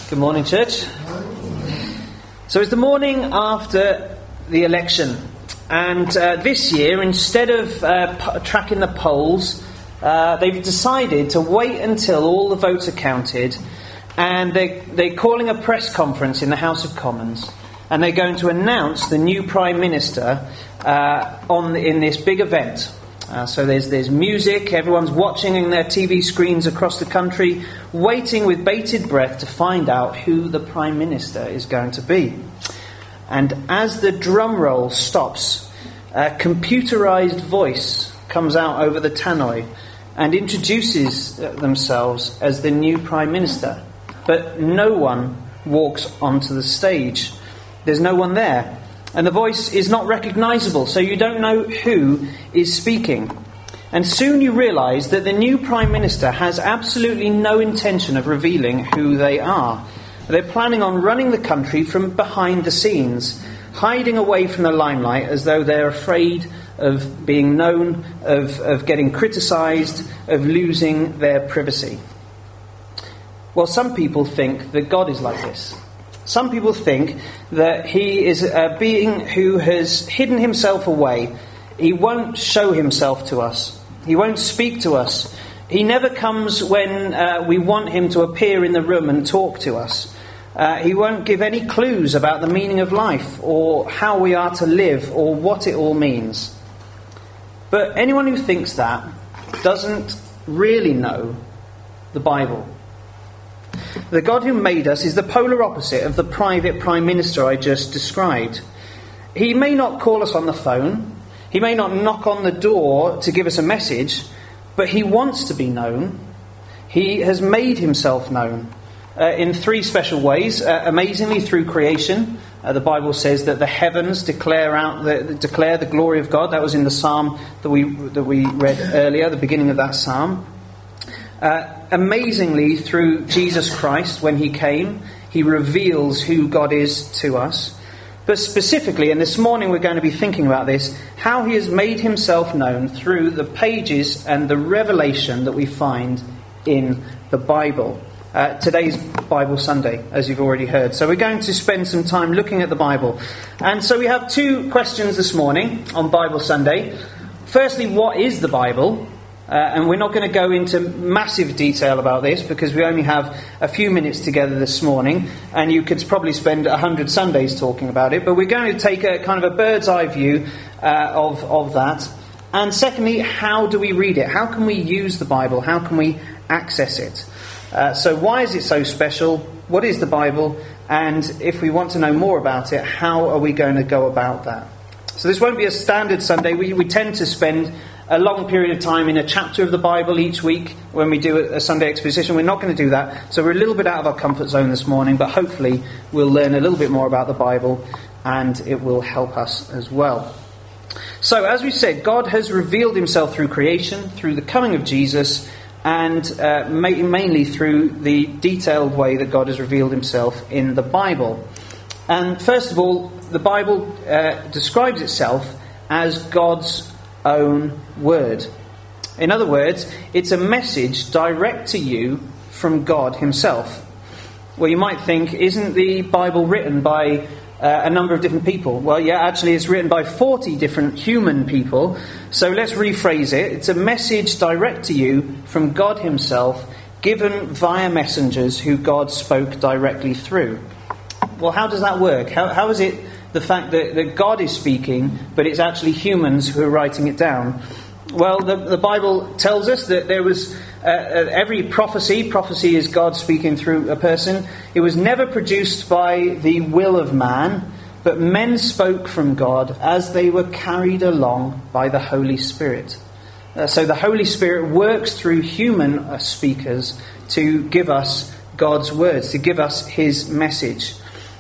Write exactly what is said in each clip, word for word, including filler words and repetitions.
Good morning, church. So it's the morning after the election, and uh, this year, instead of uh, p- tracking the polls, uh, they've decided to wait until all the votes are counted, and they, they're calling a press conference in the House of Commons, and they're going to announce the new Prime Minister uh, on in this big event. Uh, so there's there's music, everyone's watching in their T V screens across the country, waiting with bated breath to find out who the Prime Minister is going to be. And as the drum roll stops, a computerised voice comes out over the tannoy and introduces themselves as the new Prime Minister. But no one walks onto the stage. There's no one there. And the voice is not recognisable, so you don't know who is speaking. And soon you realise that the new Prime Minister has absolutely no intention of revealing who they are. They're planning on running the country from behind the scenes, hiding away from the limelight as though they're afraid of being known, of, of getting criticised, of losing their privacy. Well, some people think that God is like this. Some people think that he is a being who has hidden himself away. He won't show himself to us. He won't speak to us. He never comes when uh, we want him to appear in the room and talk to us. Uh, he won't give any clues about the meaning of life or how we are to live or what it all means. But anyone who thinks that doesn't really know the Bible. The God who made us is the polar opposite of the private Prime Minister I just described. He may not call us on the phone, he may not knock on the door to give us a message, but he wants to be known. He has made himself known uh, in three special ways. Uh, amazingly, through creation. Uh, the Bible says that the heavens declare out the, declare the glory of God. That was in the psalm that we that we read earlier, the beginning of that psalm. Uh, amazingly, through Jesus Christ, when he came, he reveals who God is to us. But specifically, and this morning we're going to be thinking about this, how he has made himself known through the pages and the revelation that we find in the Bible. Uh, today's Bible Sunday, as you've already heard. So we're going to spend some time looking at the Bible. And so we have two questions this morning on Bible Sunday. Firstly, what is the Bible? Uh, and we're not going to go into massive detail about this because we only have a few minutes together this morning, and you could probably spend a hundred Sundays talking about it. But we're going to take a kind of a bird's eye view uh, of, of that. And secondly, how do we read it? How can we use the Bible? How can we access it? Uh, so why is it so special? What is the Bible? And if we want to know more about it, how are we going to go about that? So this won't be a standard Sunday. We, we tend to spend a long period of time in a chapter of the Bible each week when we do a Sunday exposition. We're not going to do that. So we're a little bit out of our comfort zone this morning, but hopefully we'll learn a little bit more about the Bible and it will help us as well. So as we said, God has revealed himself through creation, through the coming of Jesus, and uh, ma- mainly through the detailed way that God has revealed himself in the Bible. And first of all, the Bible uh, describes itself as God's own word. In other words, it's a message direct to you from God himself. Well, you might think, isn't the Bible written by uh, a number of different people? Well, yeah, actually it's written by forty different human people. So let's rephrase it. It's a message direct to you from God himself, given via messengers who God spoke directly through. Well, how does that work? How, how is it the fact that, that God is speaking, but it's actually humans who are writing it down? Well, the, the Bible tells us that there was uh, every prophecy, prophecy is God speaking through a person. It was never produced by the will of man, but men spoke from God as they were carried along by the Holy Spirit. Uh, so the Holy Spirit works through human uh, speakers to give us God's words, to give us his message.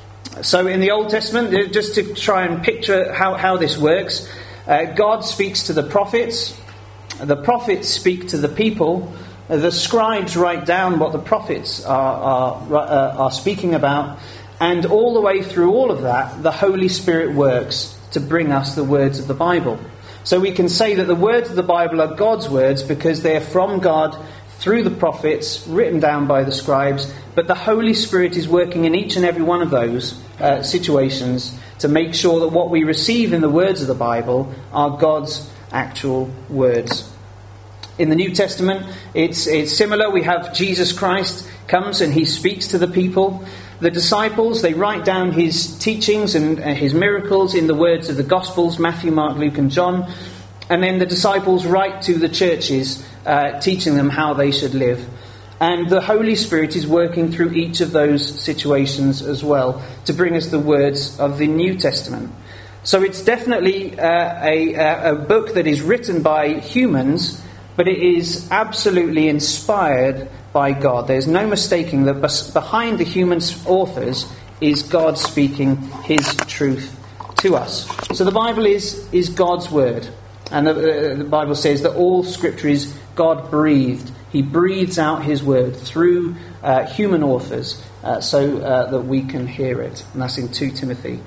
So in the Old Testament, just to try and picture how, how this works, uh, God speaks to the prophets, the prophets speak to the people, uh, the scribes write down what the prophets are, are, uh, are speaking about, and all the way through all of that, the Holy Spirit works to bring us the words of the Bible. So we can say that the words of the Bible are God's words because they're from God, through the prophets, written down by the scribes, but the Holy Spirit is working in each and every one of those uh, situations to make sure that what we receive in the words of the Bible are God's actual words. In the New Testament, it's, it's similar. We have Jesus Christ comes and he speaks to the people. The disciples, they write down his teachings and his miracles in the words of the Gospels, Matthew, Mark, Luke and John. And then the disciples write to the churches, uh, teaching them how they should live. And the Holy Spirit is working through each of those situations as well to bring us the words of the New Testament. So it's definitely uh, a, a book that is written by humans, but it is absolutely inspired by God. There's no mistaking that behind the human authors is God speaking his truth to us. So the Bible is, is God's word. And the, uh, the Bible says that all scripture is God-breathed. He breathes out his word through uh, human authors uh, so uh, that we can hear it. And that's in Second Timothy.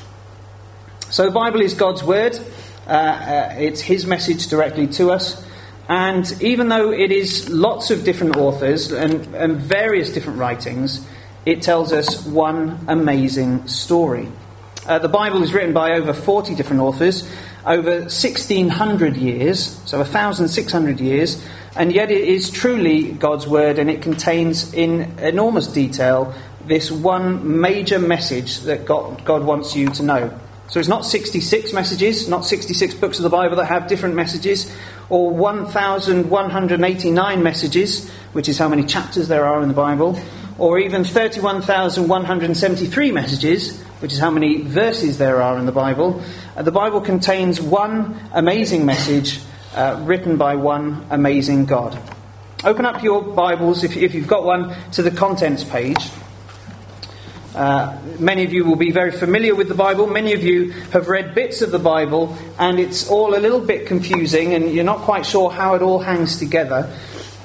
So the Bible is God's word. Uh, uh, it's his message directly to us. And even though it is lots of different authors and, and various different writings, it tells us one amazing story. Uh, the Bible is written by over forty different authors, over sixteen hundred years, so one thousand six hundred years, and yet it is truly God's word, and it contains in enormous detail this one major message that God, God wants you to know. So it's not sixty-six messages, not sixty-six books of the Bible that have different messages, or one thousand one hundred eighty-nine messages, which is how many chapters there are in the Bible, or even thirty-one thousand one hundred seventy-three messages, which is how many verses there are in the Bible. Uh, the Bible contains one amazing message uh, written by one amazing God. Open up your Bibles, if, if you've got one, to the contents page. Uh, many of you will be very familiar with the Bible. Many of you have read bits of the Bible, and it's all a little bit confusing, and you're not quite sure how it all hangs together.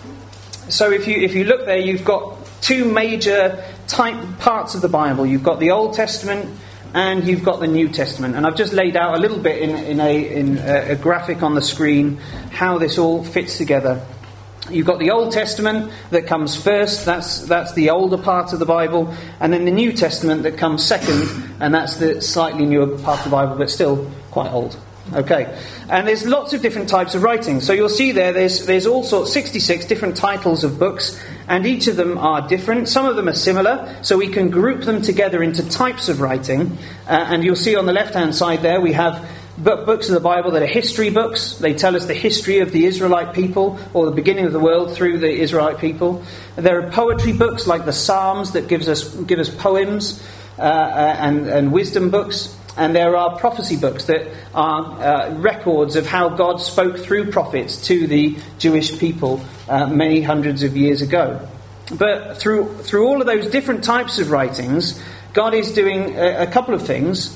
So if you if you look there, you've got two major type parts of the Bible. You've got the Old Testament and you've got the New Testament. And I've just laid out a little bit in, in, a, in a, a graphic on the screen how this all fits together. You've got the Old Testament that comes first. That's that's the older part of the Bible. And then the New Testament that comes second. And that's the slightly newer part of the Bible, but still quite old. Okay, and there's lots of different types of writing. So you'll see there, there's there's all sorts, sixty-six different titles of books, and each of them are different. Some of them are similar, so we can group them together into types of writing. Uh, and you'll see on the left-hand side there, we have books of the Bible that are history books. They tell us the history of the Israelite people, or the beginning of the world through the Israelite people. There are poetry books like the Psalms that gives us give us poems uh, and, and wisdom books. And there are prophecy books that are uh, records of how God spoke through prophets to the Jewish people uh, many hundreds of years ago. But through through all of those different types of writings, God is doing a, a couple of things.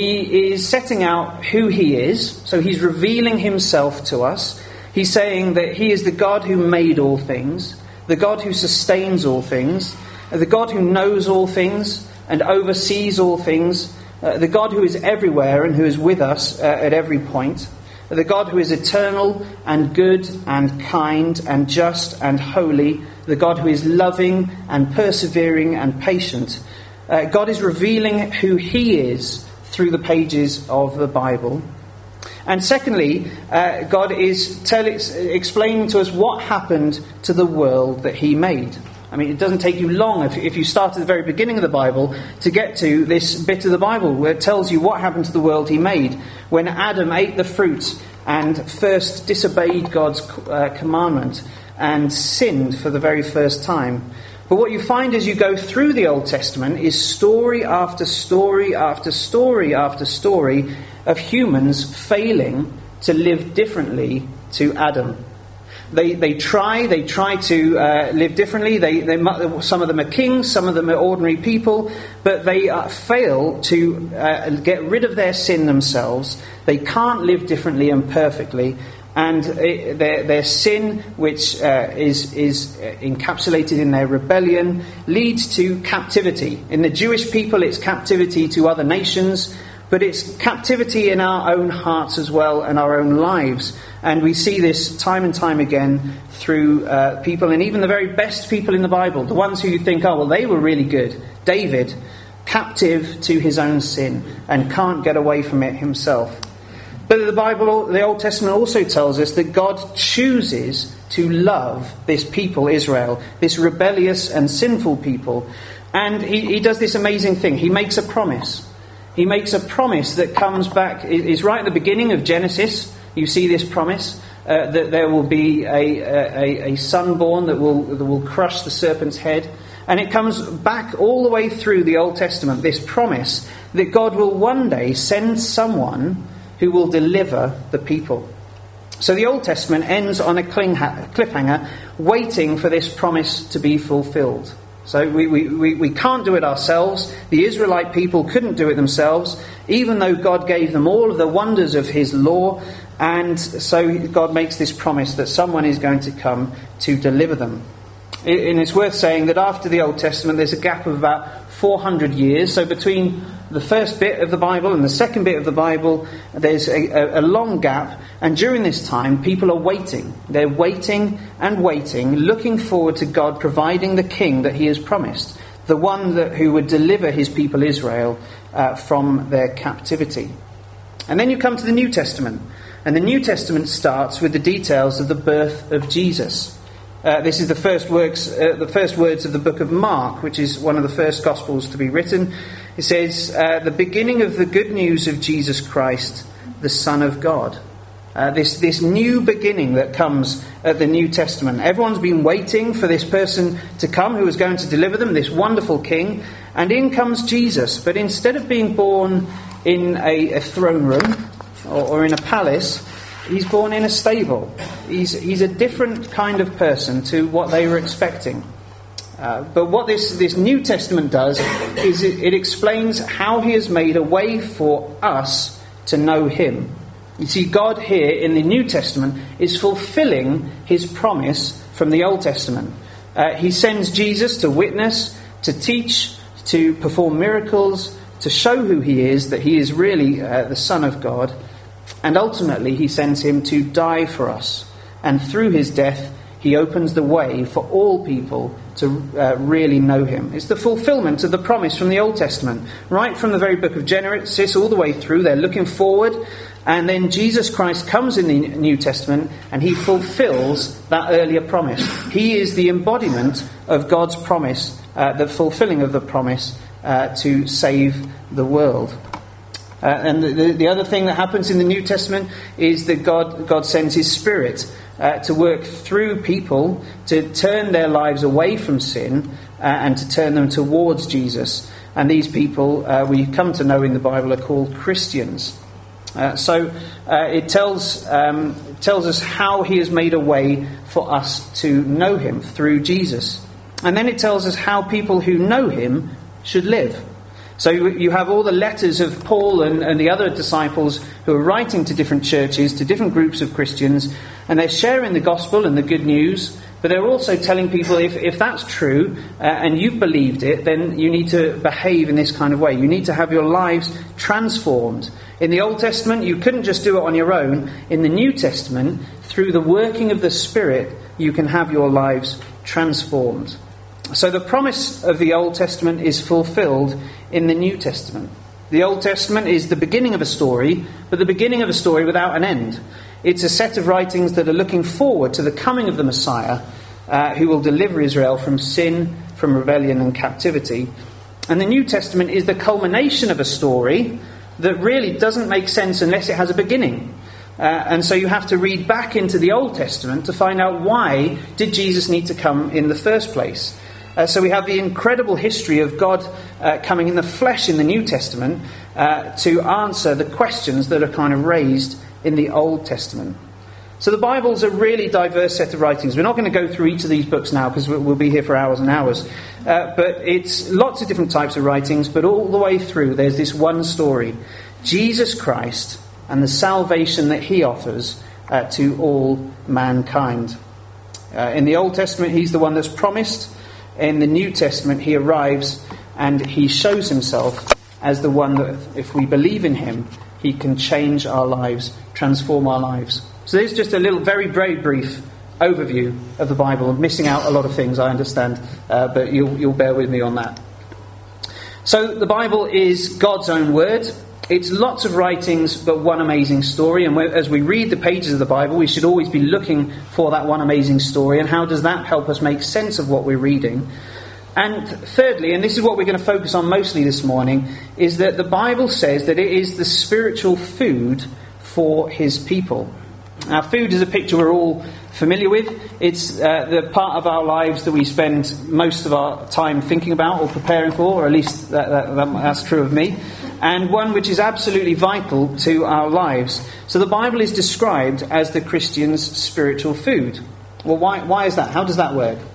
He is setting out who he is, so he's revealing himself to us. He's saying that he is the God who made all things, the God who sustains all things, the God who knows all things and oversees all things, Uh, the God who is everywhere and who is with us uh, at every point. The God who is eternal and good and kind and just and holy. The God who is loving and persevering and patient. Uh, God is revealing who he is through the pages of the Bible. And secondly, uh, God is tell, explaining to us what happened to the world that he made. I mean, it doesn't take you long if, if you start at the very beginning of the Bible to get to this bit of the Bible where it tells you what happened to the world he made when Adam ate the fruit and first disobeyed God's uh, commandment and sinned for the very first time. But what you find as you go through the Old Testament is story after story after story after story of humans failing to live differently to Adam. They they try, they try to uh, live differently. They, they some of them are kings, some of them are ordinary people, but they uh, fail to uh, get rid of their sin themselves. They can't live differently and perfectly, and it, their their sin, which uh, is is encapsulated in their rebellion, leads to captivity. In the Jewish people, it's captivity to other nations, but it's captivity in our own hearts as well and our own lives. And we see this time and time again through uh, people, and even the very best people in the Bible, the ones who you think, oh, well, they were really good. David, captive to his own sin and can't get away from it himself. But the Bible, the Old Testament also tells us that God chooses to love this people, Israel, this rebellious and sinful people. And he, he does this amazing thing. He makes a promise. He makes a promise that comes back, is right at the beginning of Genesis. You see this promise, uh, that there will be a, a, a son born that will, that will crush the serpent's head. And it comes back all the way through the Old Testament, this promise that God will one day send someone who will deliver the people. So the Old Testament ends on a cliffhanger, waiting for this promise to be fulfilled. So we, we, we can't do it ourselves. The Israelite people couldn't do it themselves, even though God gave them all of the wonders of his law. And so God makes this promise that someone is going to come to deliver them. And it's worth saying that after the Old Testament, there's a gap of about four hundred years. So between the first bit of the Bible and the second bit of the Bible, there's a, a long gap. And during this time, people are waiting. They're waiting and waiting, looking forward to God providing the king that he has promised, the one that who would deliver his people Israel uh, from their captivity. And then you come to the New Testament. And the New Testament starts with the details of the birth of Jesus. Uh, this is the first works, uh, the first words of the book of Mark, which is one of the first Gospels to be written. It says, uh, the beginning of the good news of Jesus Christ, the Son of God. Uh, this, this new beginning that comes at the New Testament. Everyone's been waiting for this person to come who is going to deliver them, this wonderful king. And in comes Jesus. But instead of being born in a, a throne room or, or in a palace, he's born in a stable. He's, he's a different kind of person to what they were expecting. Uh, but what this, this New Testament does is it, it explains how he has made a way for us to know him. You see, God here in the New Testament is fulfilling his promise from the Old Testament. Uh, he sends Jesus to witness, to teach, to perform miracles, to show who he is, that he is really uh, the Son of God. And ultimately he sends him to die for us. And through his death he opens the way for all people to uh, really know him. It's the fulfillment of the promise from the Old Testament. Right from the very book of Genesis all the way through, they're looking forward. And then Jesus Christ comes in the New Testament and he fulfills that earlier promise. He is the embodiment of God's promise, uh, the fulfilling of the promise uh, to save the world. Uh, and the, the other thing that happens in the New Testament is that God, God sends his Spirit uh, to work through people to turn their lives away from sin uh, and to turn them towards Jesus. And these people uh, we come to know in the Bible are called Christians. Uh, so uh, it tells um, tells us how he has made a way for us to know him through Jesus. And then it tells us how people who know him should live. So you have all the letters of Paul and, and the other disciples who are writing to different churches, to different groups of Christians, and they're sharing the gospel and the good news, but they're also telling people if, if that's true uh, and you've believed it, then you need to behave in this kind of way. You need to have your lives transformed. In the Old Testament, you couldn't just do it on your own. In the New Testament, through the working of the Spirit, you can have your lives transformed. So the promise of the Old Testament is fulfilled in the New Testament. The Old Testament is the beginning of a story, but the beginning of a story without an end. It's a set of writings that are looking forward to the coming of the Messiah, uh, who will deliver Israel from sin, from rebellion and captivity. And the New Testament is the culmination of a story that really doesn't make sense unless it has a beginning. Uh, and so you have to read back into the Old Testament to find out why did Jesus need to come in the first place. Uh, so we have the incredible history of God uh, coming in the flesh in the New Testament uh, to answer the questions that are kind of raised in the Old Testament. So the Bible's a really diverse set of writings. We're not going to go through each of these books now because we'll be here for hours and hours. Uh, but it's lots of different types of writings, but all the way through there's this one story. Jesus Christ and the salvation that he offers uh, to all mankind. Uh, in the Old Testament, he's the one that's promised. In the New Testament, he arrives and he shows himself as the one that, if we believe in him, he can change our lives, transform our lives. So this is just a little, very, very brief overview of the Bible. I'm missing out a lot of things, I understand, uh, but you'll, you'll bear with me on that. So the Bible is God's own word. It's lots of writings, but one amazing story. And as we read the pages of the Bible, we should always be looking for that one amazing story. And how does that help us make sense of what we're reading? And thirdly, and this is what we're going to focus on mostly this morning, is that the Bible says that it is the spiritual food for his people. Now, food is a picture we're all familiar with. It's uh, the part of our lives that we spend most of our time thinking about or preparing for, or at least that, that, that, that's true of me, and one which is absolutely vital to our lives. So the Bible is described as the Christian's spiritual food. Well, why, why is that? How does that work?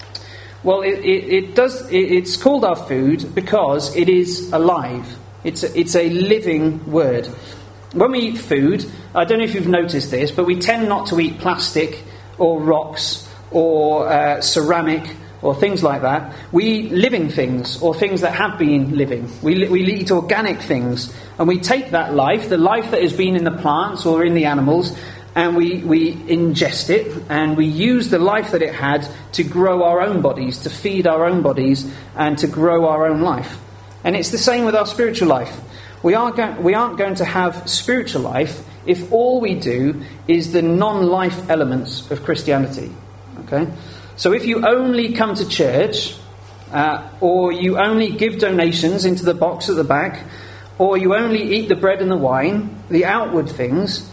Well, it, it, it does. It, it's called our food because it is alive. It's a, it's a living word. When we eat food, I don't know if you've noticed this, but we tend not to eat plastic or rocks or uh, ceramic or things like that. We eat living things or things that have been living. We, we eat organic things, and we take that life, the life that has been in the plants or in the animals, and we, we ingest it, and we use the life that it had to grow our own bodies, to feed our own bodies, and to grow our own life. And it's the same with our spiritual life. We, are go- we aren't going to have spiritual life if all we do is the non-life elements of Christianity. Okay? So if you only come to church, uh, or you only give donations into the box at the back, or you only eat the bread and the wine, the outward things,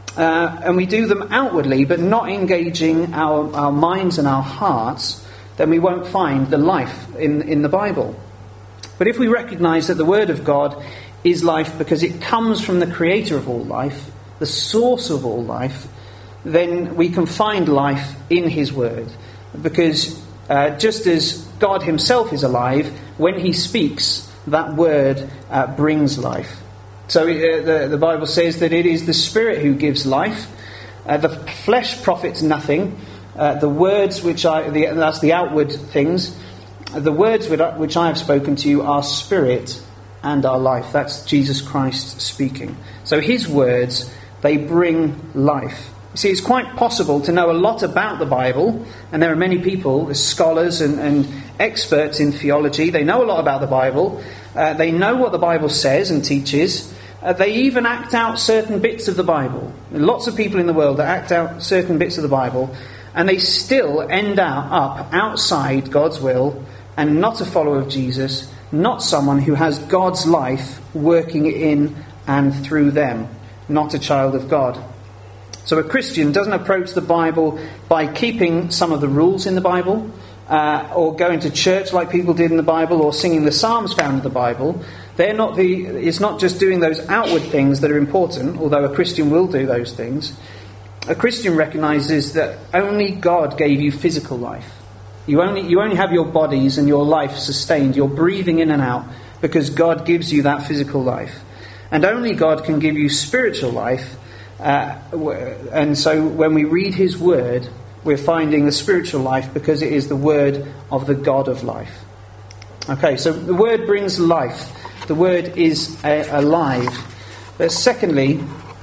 uh, and we do them outwardly but not engaging our, our minds and our hearts, then we won't find the life in, in the Bible. But if we recognise that the Word of God is life because it comes from the creator of all life, the source of all life, then we can find life in his word. Because uh, just as God himself is alive, when he speaks, that word uh, brings life. So uh, the, the Bible says that it is the Spirit who gives life. Uh, the flesh profits nothing. Uh, the words which I, the, that's the outward things, the words which I have spoken to you are spirit and our life. That's Jesus Christ speaking. So his words, they bring life. You see, it's quite possible to know a lot about the Bible, and there are many people, scholars and, and experts in theology, they know a lot about the Bible, uh, they know what the Bible says and teaches, uh, they even act out certain bits of the Bible. There are lots of people in the world that act out certain bits of the Bible, and they still end out, up outside God's will, and not a follower of Jesus, not someone who has God's life working in and through them, not a child of God. So a Christian doesn't approach the Bible by keeping some of the rules in the Bible, uh, or going to church like people did in the Bible, or singing the Psalms found in the Bible. They're not the. It's not just doing those outward things that are important, although a Christian will do those things. A Christian recognises that only God gave you physical life. You only you only have your bodies and your life sustained. You're breathing in and out because God gives you that physical life. And only God can give you spiritual life. Uh, and so when we read his word, we're finding the spiritual life because it is the word of the God of life. Okay, so the word brings life. The word is uh, alive. But secondly,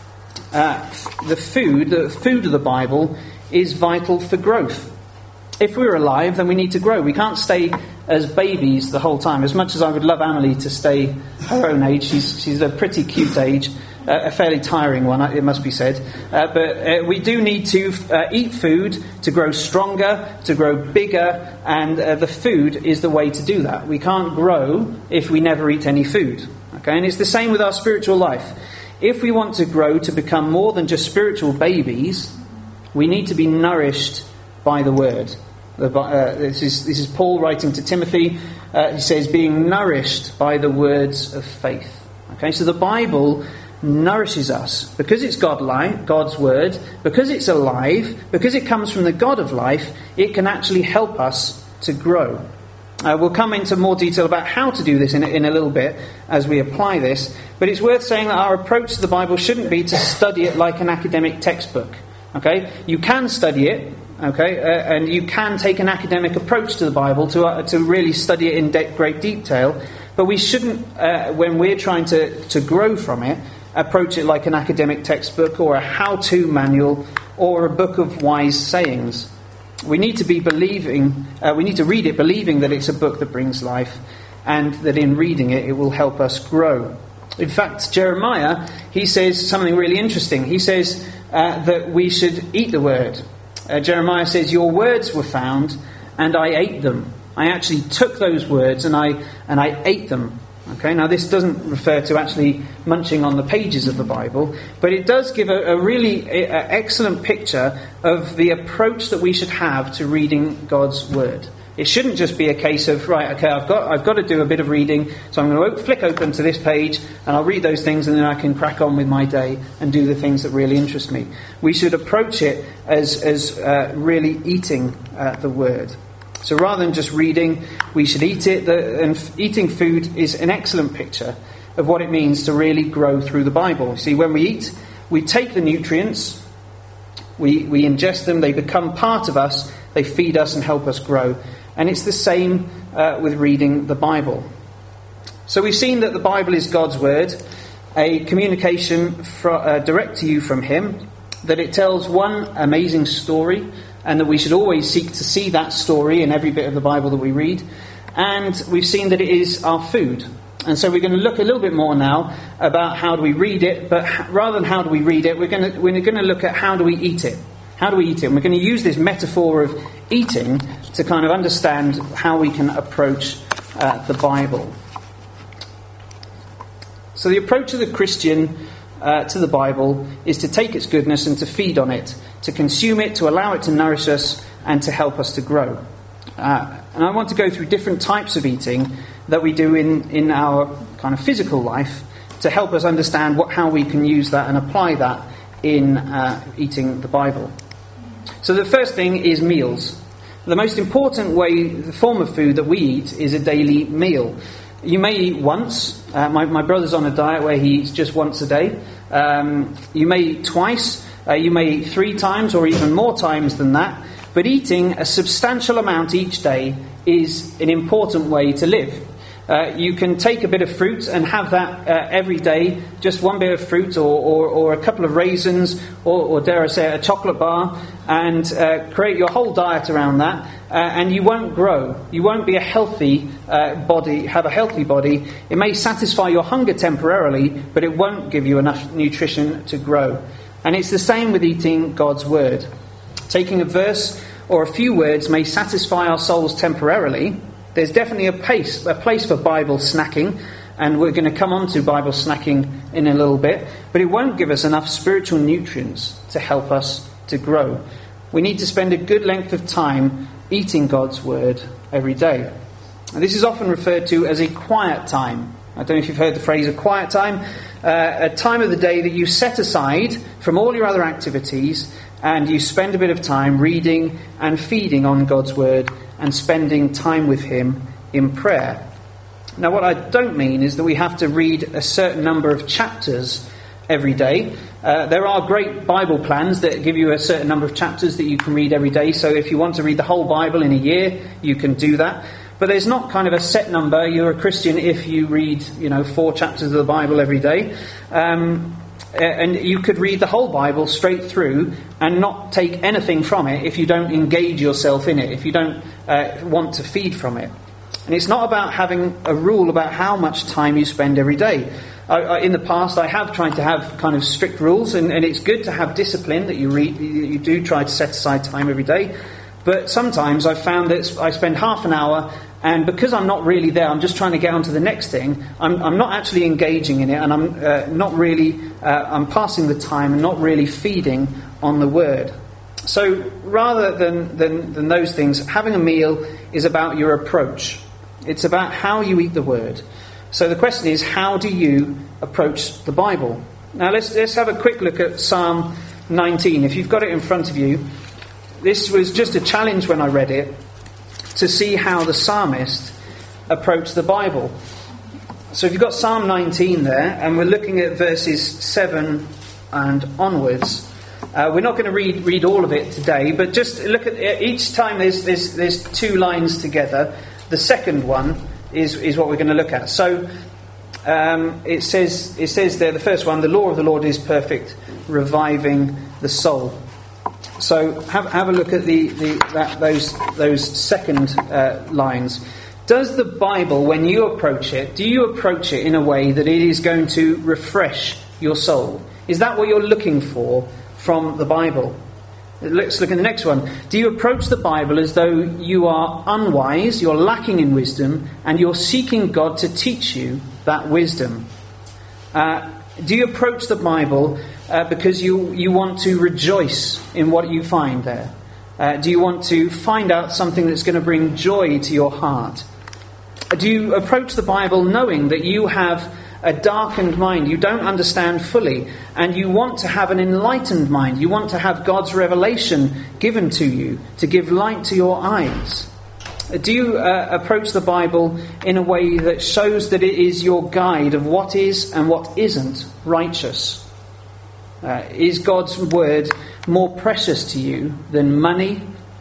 uh, the food, the food of the Bible is vital for growth. If we're alive, then we need to grow. We can't stay as babies the whole time. As much as I would love Amelie to stay her own age, she's she's a pretty cute age, uh, a fairly tiring one, it must be said. Uh, but uh, we do need to uh, eat food to grow stronger, to grow bigger, and uh, the food is the way to do that. We can't grow if we never eat any food. Okay, and it's the same with our spiritual life. If we want to grow to become more than just spiritual babies, we need to be nourished by the Word. The, uh, this is this is Paul writing to Timothy. Uh, he says, being nourished by the words of faith. Okay, so the Bible nourishes us because it's God-like, God's word, because it's alive, because it comes from the God of life. It can actually help us to grow. Uh, we'll come into more detail about how to do this in, in a little bit as we apply this. But it's worth saying that our approach to the Bible shouldn't be to study it like an academic textbook. Okay, you can study it. Okay, uh, and you can take an academic approach to the Bible to uh, to really study it in de- great detail, But we shouldn't, uh, when we're trying to, to grow from it, approach it like an academic textbook or a how-to manual or a book of wise sayings. We need to be believing, uh, we need to read it believing that it's a book that brings life, and that in reading it, it will help us grow. In fact, Jeremiah, he says something really interesting. He says uh, that we should eat the word. Uh, Jeremiah says, "Your words were found, and I ate them." I actually took those words and I and I ate them. Okay, now this doesn't refer to actually munching on the pages of the Bible, but it does give a, a really a, a excellent picture of the approach that we should have to reading God's word. It shouldn't just be a case of, right, okay, I've got I've got to do a bit of reading, so I'm going to flick open to this page and I'll read those things and then I can crack on with my day and do the things that really interest me. We should approach it as, as uh, really eating uh, the word. So rather than just reading, we should eat it. The, and f- eating food is an excellent picture of what it means to really grow through the Bible. See, when we eat, we take the nutrients, we, we ingest them, they become part of us, they feed us and help us grow. And it's the same uh, with reading the Bible. So we've seen that the Bible is God's word, a communication fr- uh, direct to you from him, that it tells one amazing story, and that we should always seek to see that story in every bit of the Bible that we read. And we've seen that it is our food. And so we're going to look a little bit more now about how do we read it, but rather than how do we read it, we're going to, we're going to look at how do we eat it. How do we eat it? And we're going to use this metaphor of eating to kind of understand how we can approach uh, the Bible. So the approach of the Christian uh, to the Bible is to take its goodness and to feed on it, to consume it, to allow it to nourish us and to help us to grow. Uh, and I want to go through different types of eating that we do in, in our kind of physical life to help us understand what how we can use that and apply that in uh, eating the Bible. So the first thing is meals. The most important way, the form of food that we eat is a daily meal. You may eat once. Uh, my, my brother's on a diet where he eats just once a day. Um, you may eat twice. Uh, you may eat three times or even more times than that. But eating a substantial amount each day is an important way to live. Uh, you can take a bit of fruit and have that uh, every day, just one bit of fruit or, or, or a couple of raisins or, or dare I say a chocolate bar, and uh, create your whole diet around that, uh, and you won't grow. You won't be a healthy uh, body, have a healthy body. It may satisfy your hunger temporarily, but it won't give you enough nutrition to grow. And it's the same with eating God's word. Taking a verse or a few words may satisfy our souls temporarily. There's definitely a place, a place for Bible snacking, and we're going to come on to Bible snacking in a little bit, but it won't give us enough spiritual nutrients to help us to grow. We need to spend a good length of time eating God's word every day. And this is often referred to as a quiet time. I don't know if you've heard the phrase a quiet time, uh, a time of the day that you set aside from all your other activities and you spend a bit of time reading and feeding on God's word and spending time with him in prayer. Now, what I don't mean is that we have to read a certain number of chapters every day. Uh, there are great Bible plans that give you a certain number of chapters that you can read every day. So if you want to read the whole Bible in a year, you can do that. But there's not kind of a set number. You're a Christian if you read, you know, four chapters of the Bible every day. Um, and you could read the whole Bible straight through and not take anything from it if you don't engage yourself in it, if you don't uh, want to feed from it. And it's not about having a rule about how much time you spend every day. I, I, in the past, I have tried to have kind of strict rules, and, and it's good to have discipline that you read. You do try to set aside time every day. But sometimes I've found that I spend half an hour, and because I'm not really there, I'm just trying to get on to the next thing. I'm, I'm not actually engaging in it, and I'm uh, not really. Uh, I'm passing the time and not really feeding on the word. So rather than, than than those things, having a meal is about your approach. It's about how you eat the word. So the question is, how do you approach the Bible? Now let's let's have a quick look at Psalm nineteen. If you've got it in front of you, this was just a challenge when I read it to see how the psalmist approached the Bible. So if you've got Psalm nineteen there, and we're looking at verses seven and onwards. Uh, we're not going to read read all of it today, but just look at it. Each time there's there's there's two lines together. The second one is, is what we're going to look at. So um, it says it says there, the first one, the law of the Lord is perfect, reviving the soul. So have have a look at the, the that, those those second uh, lines. Does the Bible, when you approach it, do you approach it in a way that it is going to refresh your soul? Is that what you're looking for from the Bible? Let's look at the next one. Do you approach the Bible as though you are unwise, you're lacking in wisdom, and you're seeking God to teach you that wisdom? Uh, do you approach the Bible uh, because you, you want to rejoice in what you find there? Uh, do you want to find out something that's going to bring joy to your heart? Do you approach the Bible knowing that you have a darkened mind, you don't understand fully, and you want to have an enlightened mind? You want to have God's revelation given to you to give light to your eyes? Do you uh, approach the Bible in a way that shows that it is your guide of what is and what isn't righteous? Uh, is God's word more precious to you than money,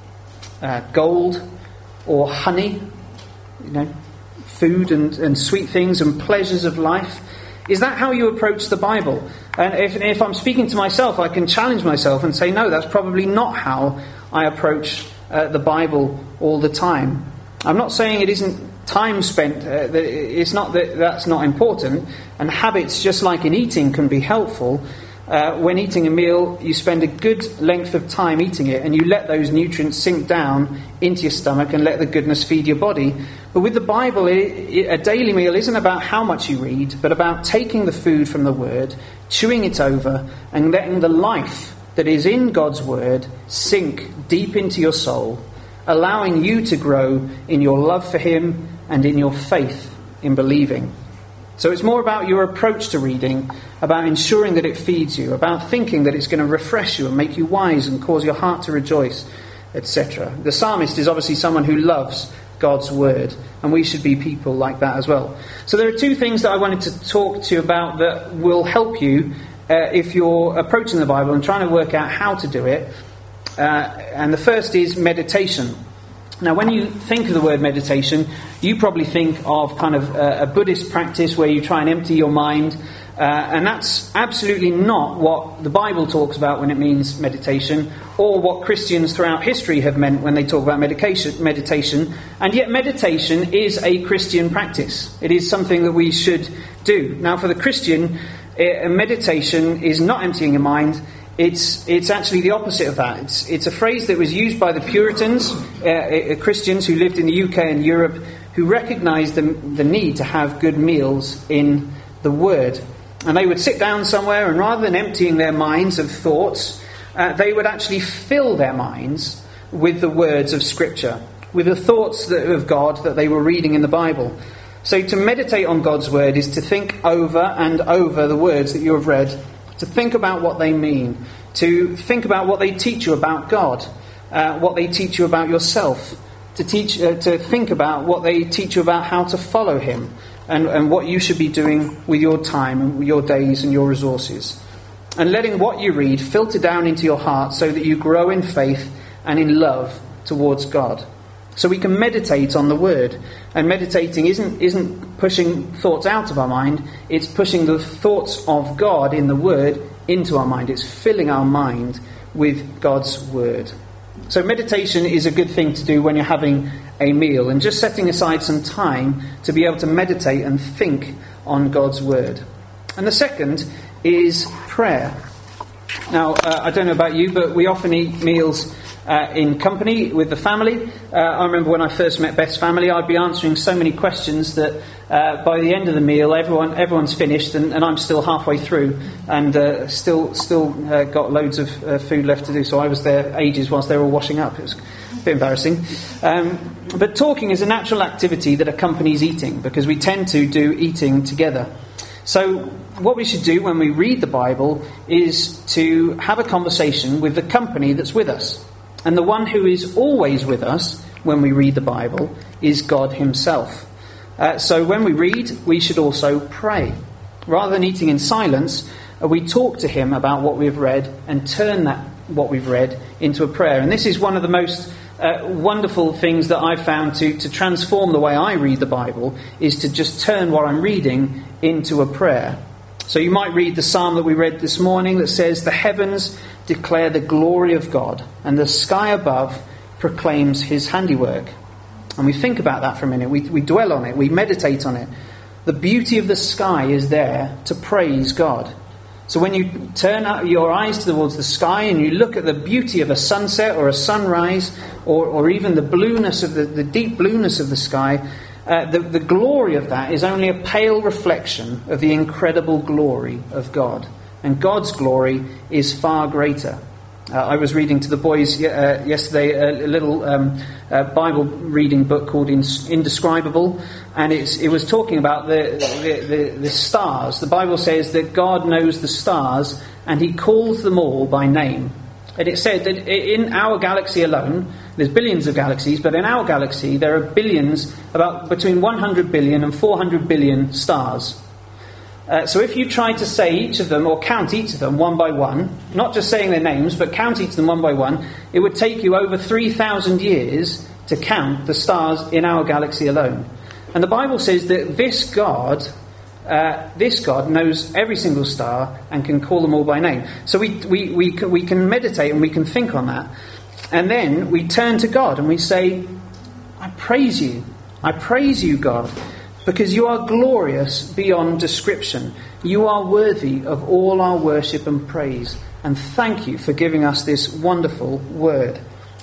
uh, gold, or honey? You know, food and, and sweet things and pleasures of life? Is that how you approach the Bible? And if, if I'm speaking to myself, I can challenge myself and say, no, that's probably not how I approach uh, the Bible all the time. I'm not saying it isn't time spent. Uh, that it's not that that's not important. And habits, just like in eating, can be helpful. Uh, when eating a meal, you spend a good length of time eating it, and you let those nutrients sink down into your stomach and let the goodness feed your body. But with the Bible, it, it, a daily meal isn't about how much you read, but about taking the food from the Word, chewing it over, and letting the life that is in God's Word sink deep into your soul, allowing you to grow in your love for Him and in your faith in believing. So it's more about your approach to reading, about ensuring that it feeds you, about thinking that it's going to refresh you and make you wise and cause your heart to rejoice, et cetera. The psalmist is obviously someone who loves God's word, and we should be people like that as well. So there are two things that I wanted to talk to you about that will help you uh, if you're approaching the Bible and trying to work out how to do it. Uh, and the first is meditation. Now, when you think of the word meditation, you probably think of kind of a, a Buddhist practice where you try and empty your mind. Uh, and that's absolutely not what the Bible talks about when it means meditation, or what Christians throughout history have meant when they talk about medication, meditation. And yet meditation is a Christian practice. It is something that we should do. Now, for the Christian, uh, meditation is not emptying your mind. It's it's actually the opposite of that. It's it's a phrase that was used by the Puritans, uh, uh, Christians who lived in the U K and Europe, who recognised the, the need to have good meals in the Word. And they would sit down somewhere, and rather than emptying their minds of thoughts, uh, they would actually fill their minds with the words of Scripture, with the thoughts that, of God that they were reading in the Bible. So to meditate on God's Word is to think over and over the words that you have read, to think about what they mean, to think about what they teach you about God, uh, what they teach you about yourself, to teach, uh, to think about what they teach you about how to follow Him, and, and what you should be doing with your time and your days and your resources. And letting what you read filter down into your heart so that you grow in faith and in love towards God. So we can meditate on the Word. And meditating isn't isn't pushing thoughts out of our mind. It's pushing the thoughts of God in the Word into our mind. It's filling our mind with God's Word. So meditation is a good thing to do when you're having a meal, and just setting aside some time to be able to meditate and think on God's Word. And the second is prayer. Now, uh, I don't know about you, but we often eat meals Uh, in company with the family. Uh, I remember when I first met Beth's family, I'd be answering so many questions that uh, by the end of the meal, everyone everyone's finished, and, and I'm still halfway through, and uh, still still uh, got loads of uh, food left to do. So I was there ages whilst they were all washing up. It was a bit embarrassing. Um, but talking is a natural activity that accompanies eating, because we tend to do eating together. So what we should do when we read the Bible is to have a conversation with the company that's with us. And the one who is always with us when we read the Bible is God Himself. Uh, so when we read, we should also pray. Rather than eating in silence, uh, we talk to Him about what we've read and turn that what we've read into a prayer. And this is one of the most uh, wonderful things that I've found to, to transform the way I read the Bible is to just turn what I'm reading into a prayer. So you might read the psalm that we read this morning that says, "The heavens declare the glory of God, and the sky above proclaims his handiwork." And we think about that for a minute. We, we dwell on it. We meditate on it. The beauty of the sky is there to praise God. So when you turn out your eyes towards the sky and you look at the beauty of a sunset or a sunrise, or, or even the blueness of the, the deep blueness of the sky, uh, the, the glory of that is only a pale reflection of the incredible glory of God. And God's glory is far greater. Uh, I was reading to the boys uh, yesterday a, a little um, uh, Bible reading book called Indescribable, and it's, it was talking about the, the, the, the stars. The Bible says that God knows the stars and he calls them all by name. And it said that in our galaxy alone, there's billions of galaxies, but in our galaxy there are billions, about between one hundred billion and four hundred billion stars. Uh, so if you tried to say each of them, or count each of them one by one, not just saying their names, but count each of them one by one, it would take you over three thousand years to count the stars in our galaxy alone. And the Bible says that this God, uh, this God knows every single star and can call them all by name. So we, we, we, can, we can meditate and we can think on that. And then we turn to God and we say, I praise you. I praise you, God. Because you are glorious beyond description. You are worthy of all our worship and praise. And thank you for giving us this wonderful word.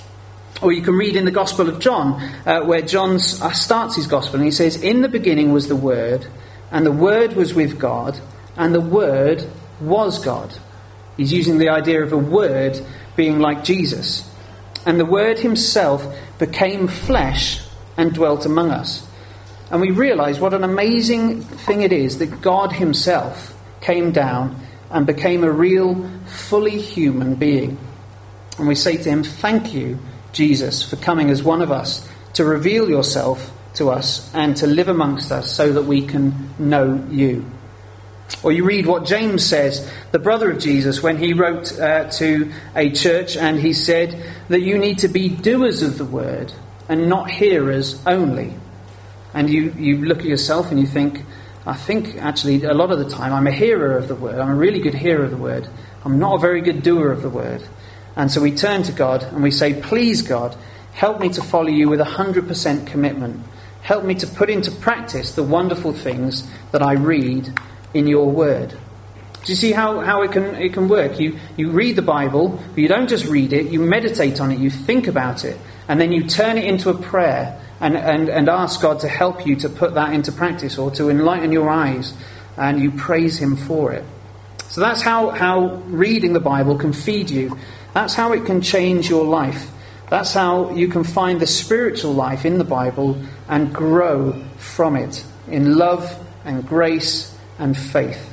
Or you can read in the Gospel of John, uh, where John starts his Gospel and he says, "In the beginning was the Word, and the Word was with God, and the Word was God." He's using the idea of a Word being like Jesus. "And the Word himself became flesh and dwelt among us." And we realise what an amazing thing it is that God himself came down and became a real, fully human being. And we say to him, thank you, Jesus, for coming as one of us, to reveal yourself to us and to live amongst us so that we can know you. Or you read what James says, the brother of Jesus, when he wrote uh, to a church, and he said that you need to be doers of the word and not hearers only. And you, you look at yourself and you think, I think actually a lot of the time I'm a hearer of the word. I'm a really good hearer of the word. I'm not a very good doer of the word. And so we turn to God and we say, please God, help me to follow you with a hundred percent commitment. Help me to put into practice the wonderful things that I read in your word. Do you see how, how it can it can work? You you read the Bible, but you don't just read it, you meditate on it, you think about it, and then you turn it into a prayer and, and, and ask God to help you to put that into practice or to enlighten your eyes, and you praise him for it. So that's how, how reading the Bible can feed you. That's how it can change your life. That's how you can find the spiritual life in the Bible and grow from it in love and grace and faith.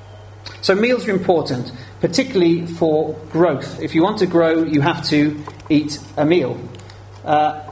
So meals are important, particularly for growth. If you want to grow, you have to eat a meal. Uh,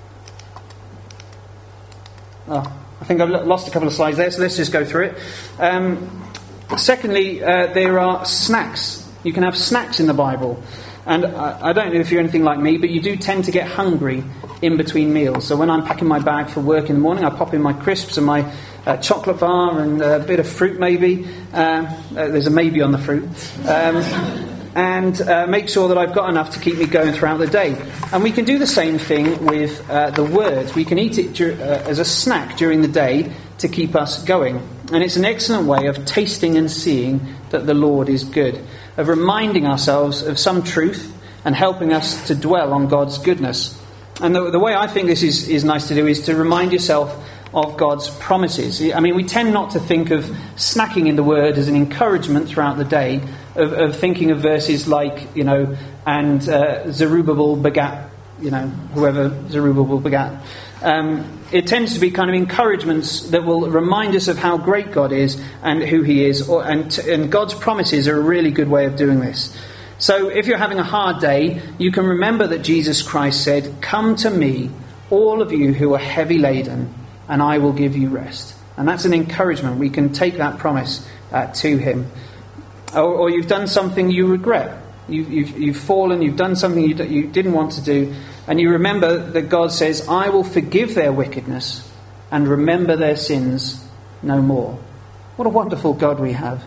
oh, I think I've lost a couple of slides there, so let's just go through it. Um, secondly, uh, there are snacks. You can have snacks in the Bible. And I, I don't know if you're anything like me, but you do tend to get hungry in between meals. So when I'm packing my bag for work in the morning, I pop in my crisps and my uh, chocolate bar and a bit of fruit maybe. Um, uh, there's a maybe on the fruit. Um, and uh, make sure that I've got enough to keep me going throughout the day. And we can do the same thing with uh, the Word. We can eat it dur- uh, as a snack during the day to keep us going. And it's an excellent way of tasting and seeing that the Lord is good, of reminding ourselves of some truth and helping us to dwell on God's goodness. And the, the way I think this is, is nice to do is to remind yourself of God's promises. I mean, we tend not to think of snacking in the Word as an encouragement throughout the day, of, of thinking of verses like, you know, and uh, Zerubbabel begat, you know, whoever Zerubbabel begat. Um, it tends to be kind of encouragements that will remind us of how great God is and who he is. Or, and, and God's promises are a really good way of doing this. So if you're having a hard day, you can remember that Jesus Christ said, "Come to me, all of you who are heavy laden, and I will give you rest." And that's an encouragement. We can take that promise uh, to him. Or, or you've done something you regret. You've, you've, you've fallen, you've done something you, d- you didn't want to do. and you remember that God says, I will forgive their wickedness and remember their sins no more. What a wonderful God we have.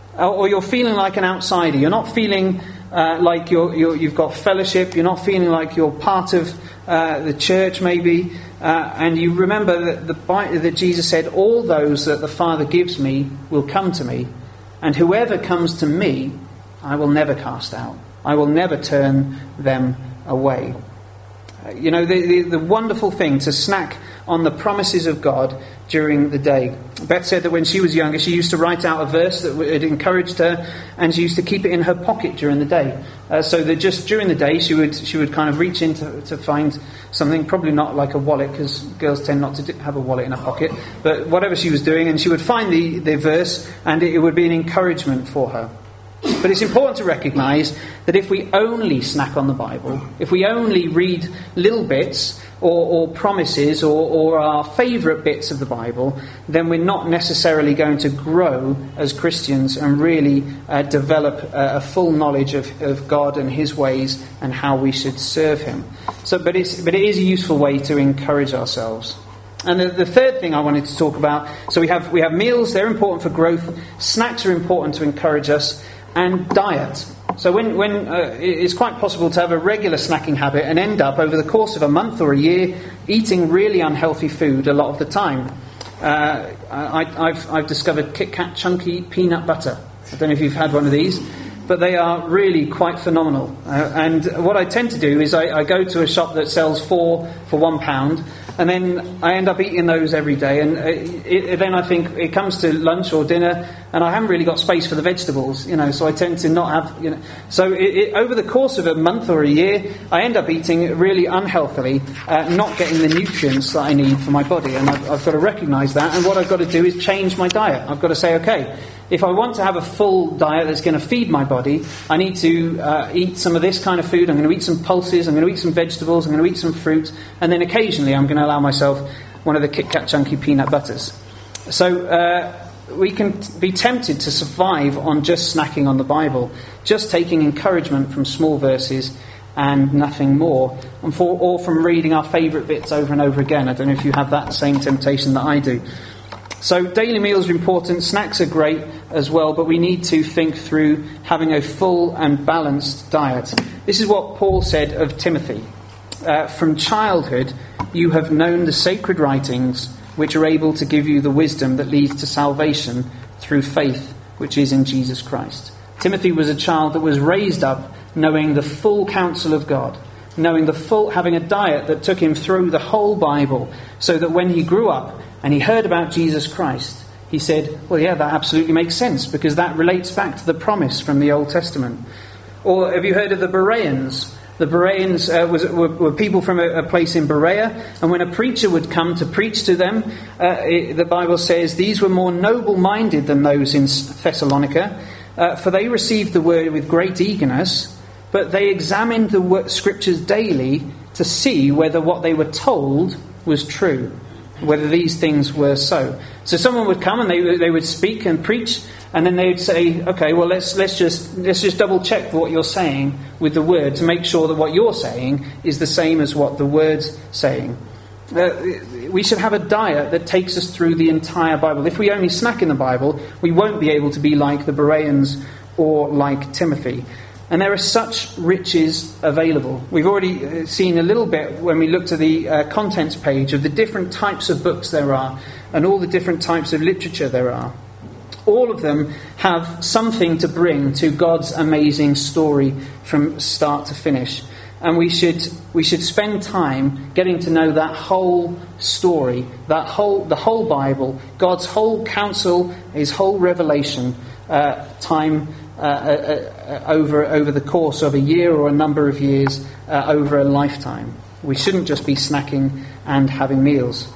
Or you're feeling like an outsider. You're not feeling uh, like you're, you're, you've got fellowship. You're not feeling like you're part of uh, the church, maybe. Uh, and you remember that, the, that Jesus said, all those that the Father gives me will come to me. And whoever comes to me, I will never cast out. I will never turn them away. Uh, you know, the, the, the wonderful thing to snack on the promises of God during the day. Beth said that when she was younger, she used to write out a verse that had encouraged her, and she used to keep it in her pocket during the day, uh, so that just during the day she would she would kind of reach in to, to find something, probably not like a wallet, because girls tend not to do, have a wallet in a pocket, but whatever she was doing, and she would find the, the verse, and it, it would be an encouragement for her. But it's important to recognise that if we only snack on the Bible, if we only read little bits or, or promises or, or our favourite bits of the Bible, then we're not necessarily going to grow as Christians and really uh, develop a, a full knowledge of, of God and His ways and how we should serve Him. So, but it's but it is a useful way to encourage ourselves. And the, the third thing I wanted to talk about, so we have we have meals, they're important for growth. Snacks are important to encourage us. And diet. So when, when uh, it's quite possible to have a regular snacking habit and end up over the course of a month or a year eating really unhealthy food a lot of the time. Uh, I, I've, I've discovered Kit Kat Chunky Peanut Butter. I don't know if you've had one of these, but they are really quite phenomenal. Uh, and what I tend to do is I, I go to a shop that sells four for one pound, and then I end up eating those every day. And it, it, then I think it comes to lunch or dinner, and I haven't really got space for the vegetables, you know. So I tend to not have, you know. So it, it, over the course of a month or a year, I end up eating really unhealthily, uh, not getting the nutrients that I need for my body. And I've, I've got to recognise that. And what I've got to do is change my diet. I've got to say, okay, if I want to have a full diet that's going to feed my body, I need to uh, eat some of this kind of food. I'm going to eat some pulses, I'm going to eat some vegetables, I'm going to eat some fruit, and then occasionally I'm going to allow myself one of the Kit Kat Chunky Peanut Butters. So uh, we can be tempted to survive on just snacking on the Bible, just taking encouragement from small verses and nothing more, and for, or from reading our favourite bits over and over again. I don't know if you have that same temptation that I do. So daily meals are important, snacks are great as well, but we need to think through having a full and balanced diet. This is what Paul said of Timothy. Uh, From childhood you have known the sacred writings, which are able to give you the wisdom that leads to salvation through faith, which is in Jesus Christ. Timothy was a child that was raised up knowing the full counsel of God, knowing the full, having a diet that took him through the whole Bible, so that when he grew up and he heard about Jesus Christ, he said, well, yeah, that absolutely makes sense, because that relates back to the promise from the Old Testament. Or have you heard of the Bereans? The Bereans uh, was, were, were people from a, a place in Berea, and when a preacher would come to preach to them, uh, it, the Bible says, these were more noble-minded than those in Thessalonica, uh, for they received the word with great eagerness, but they examined the scriptures daily to see whether what they were told was true, whether these things were so. So someone would come and they they would speak and preach, and then they would say, okay, well let's let's just let's just double check what you're saying with the word to make sure that what you're saying is the same as what the word's saying. Uh, we should have a diet that takes us through the entire Bible. If we only snack in the Bible, we won't be able to be like the Bereans or like Timothy. And there are such riches available. We've already seen a little bit when we looked at the uh, contents page of the different types of books there are and all the different types of literature there are. All of them have something to bring to God's amazing story from start to finish. And we should we should spend time getting to know that whole story, that whole the whole Bible, God's whole counsel, His whole revelation, uh, time Uh, uh, uh, over over the course of a year or a number of years, uh, over a lifetime. We shouldn't just be snacking and having meals.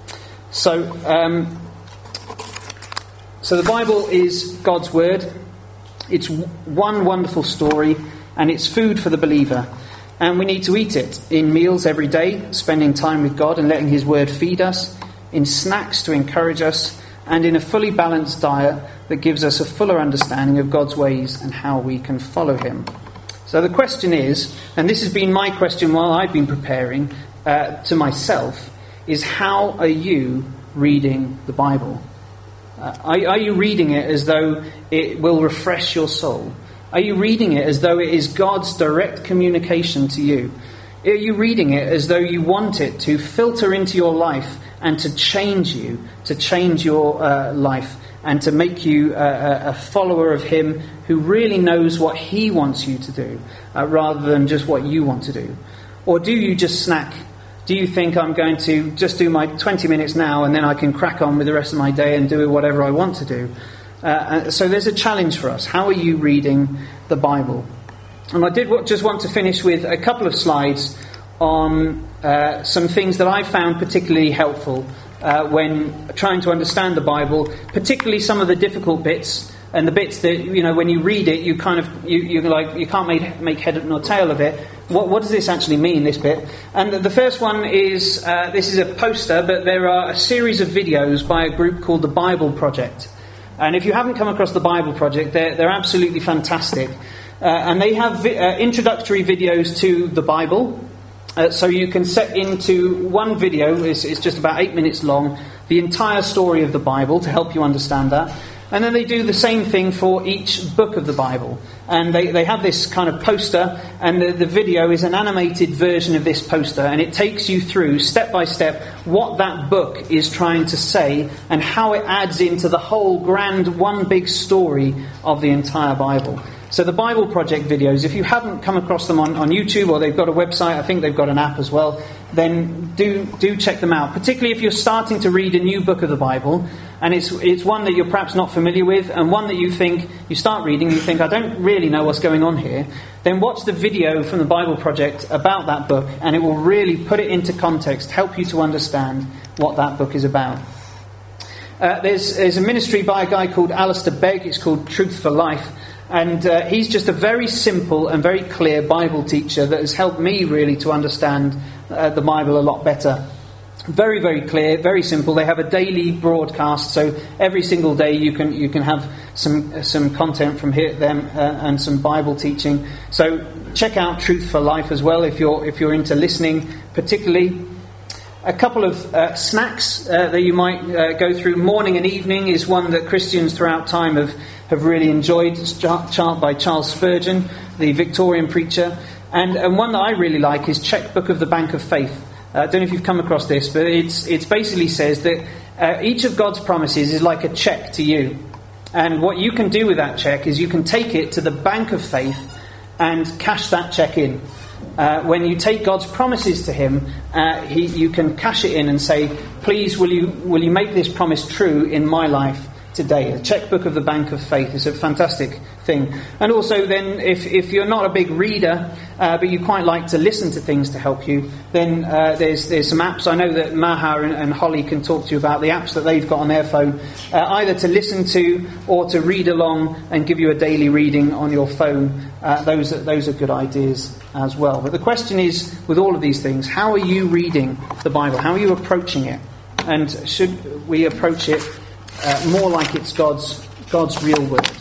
So, um, so the Bible is God's word. It's one wonderful story, and it's food for the believer. And we need to eat it in meals every day, spending time with God and letting His word feed us, in snacks to encourage us, and in a fully balanced diet that gives us a fuller understanding of God's ways and how we can follow Him. So the question is, and this has been my question while I've been preparing uh, to myself, is how are you reading the Bible? Uh, are, are you reading it as though it will refresh your soul? Are you reading it as though it is God's direct communication to you? Are you reading it as though you want it to filter into your life and to change you, to change your uh, life, and to make you a, a follower of Him who really knows what He wants you to do, uh, rather than just what you want to do? Or do you just snack? Do you think I'm going to just do my twenty minutes now and then I can crack on with the rest of my day and do whatever I want to do? Uh, so there's a challenge for us. How are you reading the Bible? And I did just want to finish with a couple of slides on uh, some things that I found particularly helpful uh, when trying to understand the Bible, particularly some of the difficult bits and the bits that, you know, when you read it, you kind of you you like you can't make make head nor tail of it. What what does this actually mean? This bit, and the first one is uh, this is a poster, but there are a series of videos by a group called the Bible Project. And if you haven't come across the Bible Project, they're they're absolutely fantastic. Uh, and they have vi- uh, introductory videos to the Bible. Uh, so you can set into one video, it's, it's just about eight minutes long, the entire story of the Bible to help you understand that. And then they do the same thing for each book of the Bible. And they, they have this kind of poster, and the, the video is an animated version of this poster, and it takes you through, step by step, what that book is trying to say and how it adds into the whole grand one big story of the entire Bible. So the Bible Project videos, if you haven't come across them on, on YouTube, or they've got a website, I think they've got an app as well, then do do check them out. Particularly if you're starting to read a new book of the Bible, and it's it's one that you're perhaps not familiar with, and one that you think, you start reading, you think, I don't really know what's going on here, then watch the video from the Bible Project about that book, and it will really put it into context, help you to understand what that book is about. Uh, there's, there's a ministry by a guy called Alistair Begg, it's called Truth for Life. And uh, he's just a very simple and very clear Bible teacher that has helped me really to understand uh, the Bible a lot better. Very, very clear, very simple. They have a daily broadcast, so every single day you can you can have some some content from here, them uh, and some Bible teaching. So check out Truth for Life as well if you're if you're into listening particularly. A couple of uh, snacks uh, that you might uh, go through. Morning and evening is one that Christians throughout time have, have really enjoyed. It's by Charles Spurgeon, the Victorian preacher. And, and one that I really like is Checkbook of the Bank of Faith. Uh, I don't know if you've come across this, but it's it basically says that uh, each of God's promises is like a check to you. And what you can do with that check is you can take it to the Bank of Faith and cash that check in. Uh, when you take God's promises to Him, uh, he, you can cash it in and say, please, will you will you make this promise true in my life today? A checkbook of the Bank of Faith is a fantastic thing. And also then, if, if you're not a big reader, uh, but you quite like to listen to things to help you, then uh, there's there's some apps. I know that Maha and, and Holly can talk to you about the apps that they've got on their phone, uh, either to listen to or to read along and give you a daily reading on your phone. Uh, those are, those are good ideas as well. But the question is, with all of these things, how are you reading the Bible? How are you approaching it? And should we approach it uh, more like it's God's God's real word?